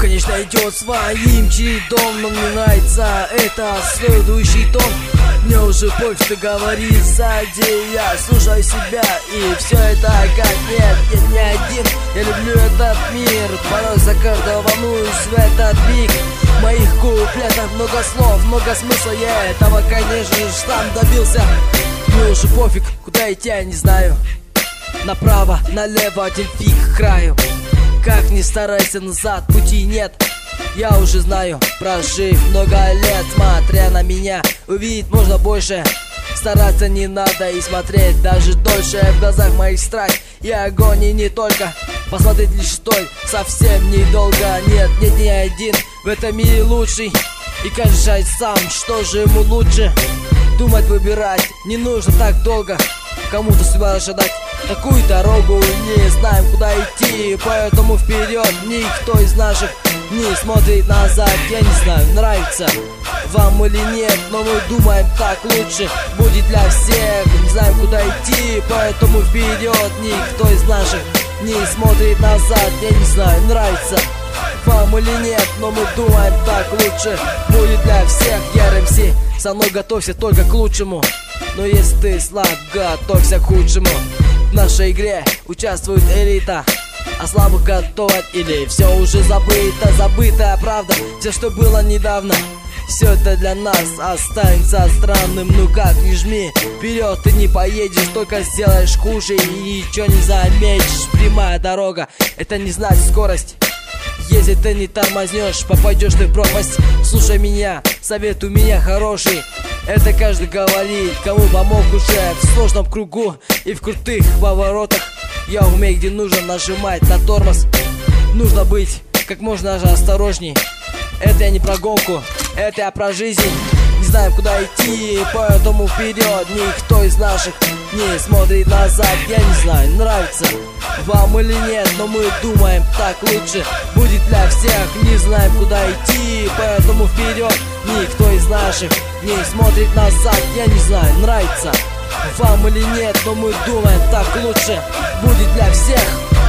конечно, идет своим чередом, но мне нравится это следующий тон. Мне уже пофиг, что говорит сзади, я слушаю себя, и все это как нет. Я не один, я люблю этот мир, порой за каждого волнуюсь в этот миг. В моих куплетах много слов, много смысла, я этого, конечно же, сам добился. Мне уже пофиг, куда идти, я не знаю. Направо, налево, один фиг к краю. Как ни старайся, назад пути нет. Я уже знаю, прожив много лет, смотря на меня, увидеть можно больше. Стараться не надо и смотреть даже дольше. В глазах моих страсть и огонь, и не только. Посмотреть лишь стой, совсем недолго. Нет, не один в этом мире лучший. И каждый решает сам, что же ему лучше. Думать, выбирать не нужно так долго. Кому-то судьба ожидать такую дорогу, не знаем, куда идти, поэтому вперед. Никто из наших не смотрит назад. Я не знаю, нравится вам или нет, но мы думаем, так лучше будет для всех. Не знаем, куда идти, поэтому вперед. Никто из наших не смотрит назад. Я не знаю, нравится вам или нет, но мы думаем, так лучше будет для всех. Я РМС, со мной готовься только к лучшему. Но если ты слаб, готовься к худшему. В нашей игре участвует элита, а слабых готовят или все уже забыто. Забытая правда, все, что было недавно, все это для нас останется странным. Ну как не жми, вперед ты не поедешь, только сделаешь хуже и ничего не заметишь. Прямая дорога, это не значит скорость. Если ты не тормознешь, попадешь ты в пропасть. Слушай меня, совет у меня хороший. Это каждый говорит, кому помог уже в сложном кругу и в крутых поворотах. Я умею, где нужно нажимать на тормоз. Нужно быть как можно же осторожней. Это я не про гонку, это я про жизнь. Не знаем, куда идти, поэтому вперед. Никто из наших не смотрит назад. Я не знаю, нравится вам или нет, но мы думаем, так лучше будет для всех. Не знаем, куда идти, поэтому вперед. Никто из наших не смотрит назад. Я не знаю, нравится вам или нет, но мы думаем, так лучше будет для всех.